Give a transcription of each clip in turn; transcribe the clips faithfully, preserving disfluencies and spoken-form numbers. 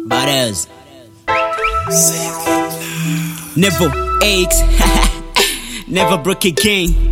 Badass. Never aches. Never broke again.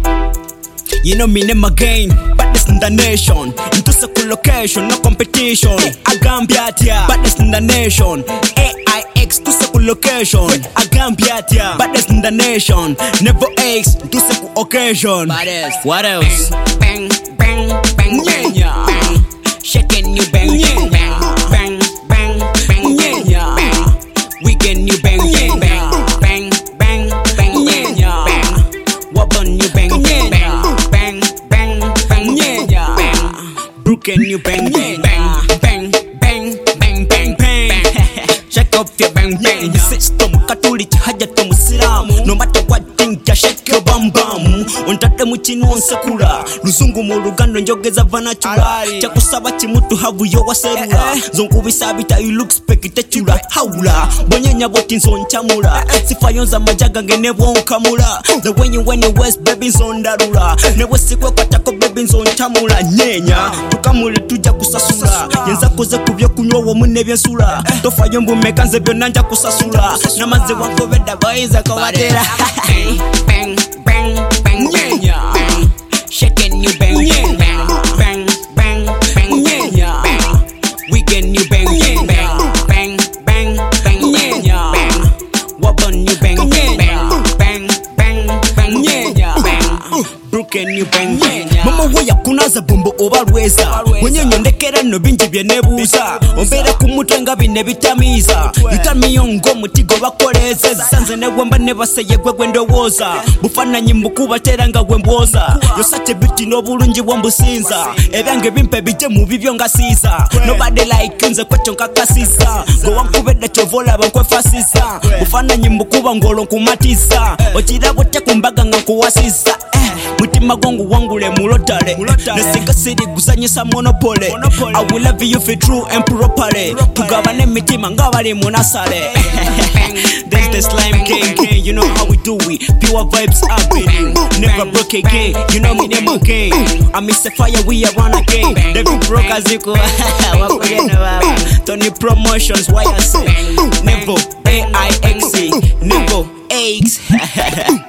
You know me name again. Badness in the nation. Into circle location, no competition. I Gambia tia. Badness in the nation. A I X to circle location. I Gambia tia. Badness in the nation. Never aches to circle occasion. Badass. What else? Bang, bang, bang, bang, Yeah. bang. Shaking you bang, Yeah. bang, bang, bang, bang, bang, Yeah. bang. We getting you bang, Yeah. bang, bang, bang, bang, bang, Yeah. bang. What on you bang, Yeah. bang, bang, bang, bang, Yeah. bang. Brooklyn you bang Bang, bang. bang, bang, bang, bang, bang, bang. Shake up your bang, bang. System Catholic haja to Muslim. No matter what thing ya shake your bam bam. Ontade mukino onsekula luzungu mu lugando njogeza vanachula chakusaba kimutu havuyo waserula zonkubisa bita you look spectacular haula bonyenya boti nzonchamula sifayonza majaga ngene bonkamula the way you when you west baby nzondarula newe sikwe kwatako baby nzonchamula nyenya tukamule tuja kusasula yenza koze kubyo kunywa wo munebye nsula tofayo mbumeka nze byonanja kusasula namaze wakobeda baiza kawadera Bang, bang, bang, bang, bang, Yeah. bang. Shaking you bang, Yeah. bang, bang, bang, bang, bang, Yeah. bang. We getting you bang, Yeah. bang, bang, bang, bang, bang, Yeah. bang. What on you bang, Yeah. bang, bang, bang, bang, Yeah. bang. Brooklyn you bang bang. Yeah. Mama woya kunaza bombo obalweza mwenye nyondekera no bingi byenebuuza ombera kumutwe nga bine bitamiza itamiyongo mutigo bakoleze sanze ne wemba ne baseye gwe gwendowooza bufananyi mbukuba tera nga gwembwoza yosate biti n'obulungi bwombusinza ebyange bimpe bijje mu bibyo nga siiza nobody like nze kwekyo nkakasiza gwe wankubedde kyovola bankwefasisa bufananyi mbukuba ngolo nkumatiza okirabo te kumbaga nga nkuwasisa mutima gwangu wangule mulotale nesiga siri gusanyisa monopole I will love you for true and properly tugabane emitima nga bali munasale There's the slime gang gang, you know how we do it. Pure vibes happening, never broke again. You know me name again. I miss the fire, we are on again. David broke as you go. Tony Promotions, why I say never A I X E, never X.